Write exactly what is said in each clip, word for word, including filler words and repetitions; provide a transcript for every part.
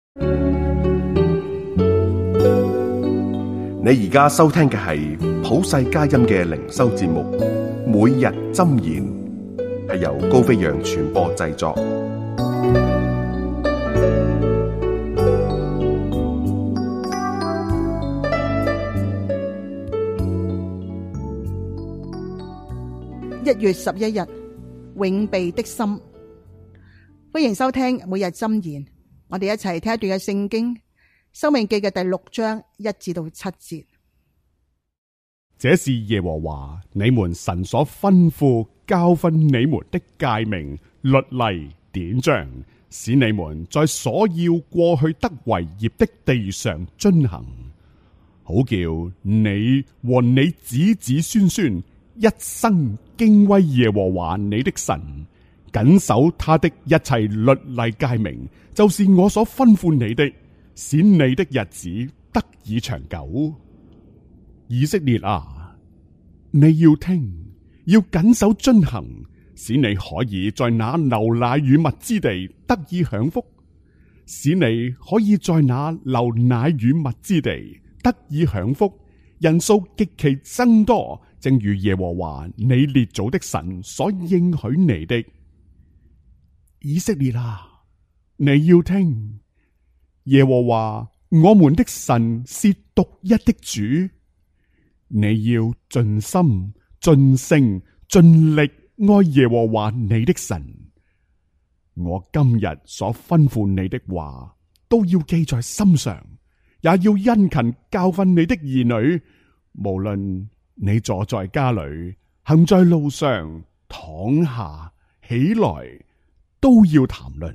你而家收聽嘅係普世佳音嘅靈修節目，每日箴言，係由高飛揚傳播製作。 一月十一日，永備的心。歡迎收聽每日箴言，我哋一齊聽一段嘅聖經，申命記嘅第六章一至到七節。 這是耶和華你們神所吩咐教訓你們的誡命、律例、典章，使你們在所要過去得為業的地上遵行，好叫你和你子子孫孫一生敬畏耶和華你的神，謹守他的一切律例誡命，就是我所吩咐你的，使你的日子得以長久。以色列啊，你要聽，要謹守遵行，使你可以在那流奶與蜜之地得以享福，使你可以在那流奶與蜜之地得以享福，人數極其增多，正如耶和華你列祖的神所應許你的。以色列啊，你要聽，耶和華我們的神是獨一的主。你要盡心、盡性、盡力愛耶和華你的神。我今日所吩咐你的話，都要記在心上，也要殷勤教訓你的兒女。無論你坐在家裏，行在路上，躺下起來，都要談論。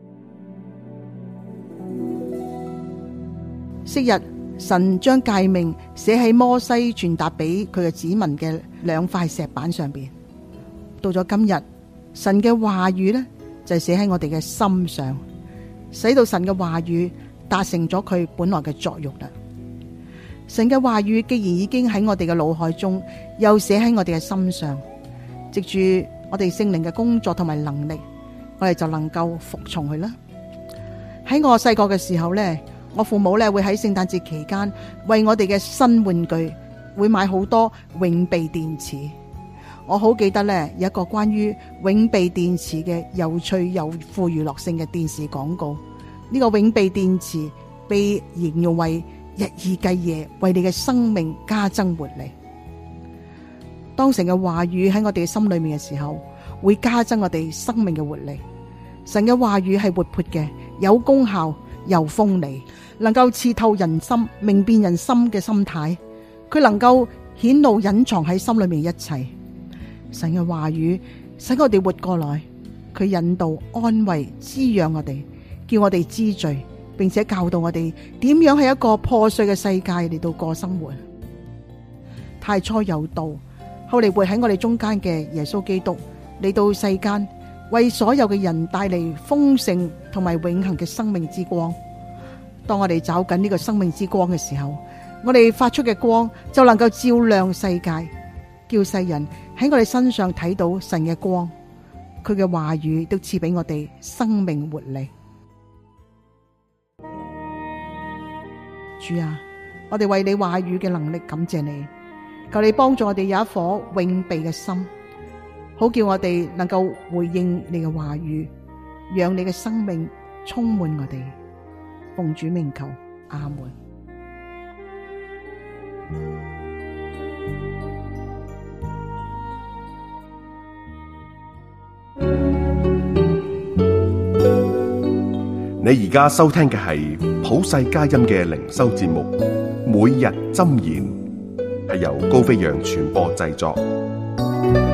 昔日神將誡命寫喺摩西傳達俾佢嘅子民嘅兩塊石板上邊。到咗今日，神嘅話語呢，就寫喺我哋嘅心上，使到神嘅話語達成咗佢本來嘅作用啦。神嘅話語既然已經喺我哋嘅腦海中，又寫喺我哋嘅心上，藉住我哋聖靈嘅工作同埋能力，我哋就能夠服從佢啦。喺我細個嘅時候呢，我父母咧會喺聖誕節期間為我哋嘅新玩具會買好多永備電池。我好記得咧有一個關於永備電池嘅有趣又富娛樂性嘅電視廣告。呢個永備電池被形容為日以繼夜為你嘅生命加增活力。當神嘅話語喺我哋嘅心裏面嘅時候，會加增我哋生命嘅活力。神嘅話語係活潑嘅，有功效又鋒利，能夠刺透人心，明辨人心嘅心態。佢能夠顯露隱藏喺心裏面一切。神嘅話語使我哋活過來，佢引導、安慰、滋養我哋，叫我哋知罪，並且教導我哋點樣喺一個破碎嘅世界嚟到過生活。太初有道，後嚟活喺我哋中間嘅耶穌基督嚟到世間，為所有嘅人帶嚟豐盛同埋永恆嘅生命之光。當我哋找緊呢個生命之光嘅時候，我哋發出嘅光就能夠照亮世界，叫世人喺我哋身上睇到神嘅光。佢嘅話語都賜俾我哋生命活力。主啊，我哋為你話語嘅能力感謝你，求你幫助我哋有一顆永備嘅心，好叫我哋能夠回應你嘅話語，讓你嘅生命充滿我哋。奉主名求，阿門。 你而家收聽嘅係普世佳音嘅靈修節目，每日箴言，係由高飛揚傳播製作。